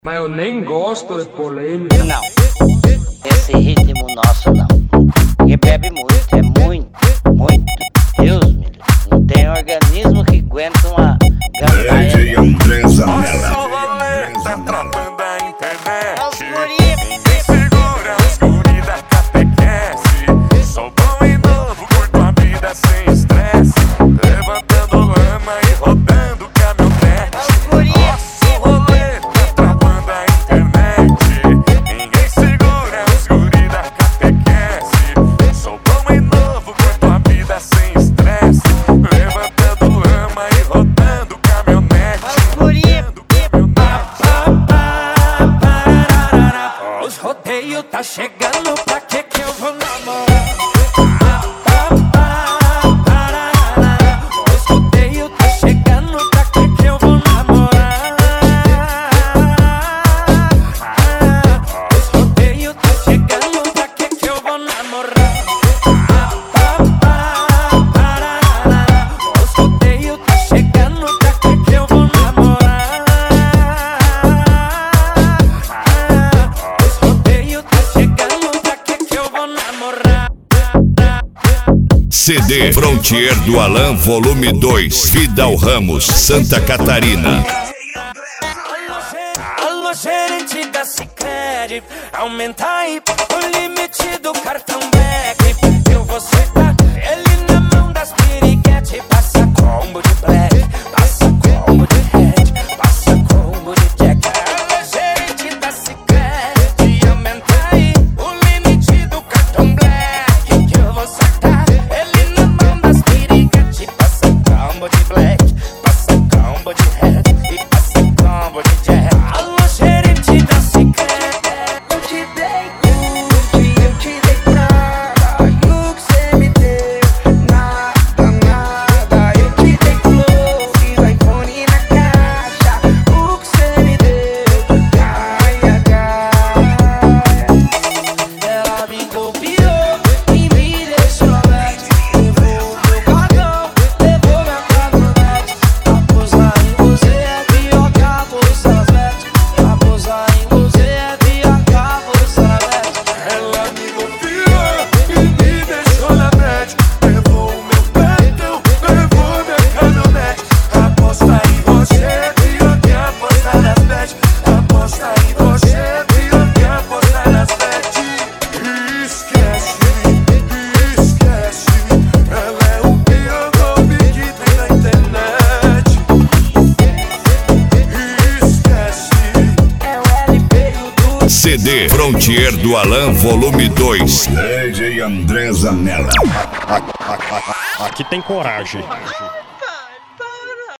Mas eu nem gosto de polêmica. Não, esse ritmo nosso não. Quem bebe muito, é muito, muito. Deus me livre. Não tem organismo que aguenta uma gandaia. DJ André Zanella. Tá travando a internet. Ninguém segura os guri da catequese. Sou bom e novo, curto a vida sem estresse. Levantando lama e rodando caminhonete. Nosso rolê tá travando a internet. Ninguém segura os guri da catequese. Sou bom e novo, curto a vida sem estresse. Levantando lama e rodando caminhonete. Os rodeios tá chegando, pra que eu vou namorar? Os rodeios tá chegando, pra que eu vou namorar? Os rodeios tá chegando, pra que eu vou namorar? Os rodeios tá chegando, pra que eu vou namorar? Os rodeios tá chegando, pra que eu vou namorar? CD Frontier do Alan, volume 2, Vidal Ramos, Santa Catarina. Alô, gerente da Sicredi, aumenta aí o limite do cartão Black. Eu vou soltar ele na mão das piriguete. Passa combo de black, passa combo de red, passa combo de jack. Alô, gerente da Sicredi, aumenta aí o limite do cartão Black. Eu vou soltar ele na mão das piriguete. Passa combo de black, passa combo de red e passa combo de jack. Alô, gerente da Sicredi, Eu te dei tudo e eu te dei nada. E o que cê me deu? Nada, nada. Eu te dei flores, iPhone na caixa. O que cê me deu? Gaia, gaia. ela me copiou e me deixou aberto. Levou meu cartão, levou minha caminhonete. Aposar em você é pior que apostar certo. Aposar em você é pior que apostar certo. Ela me confiou e me deixou na net. Levou o meu cartão, levou minha caminhonete. Aposta em você é pior que apostar nas bet. Aposta em você é pior que apostar nas bet. Esquece, esquece. Ela é o pior golpe que tem na internet. Esquece. É o LP do CD Frontier do Alan, volume 2. DJ André Zanella. Aqui tem coragem.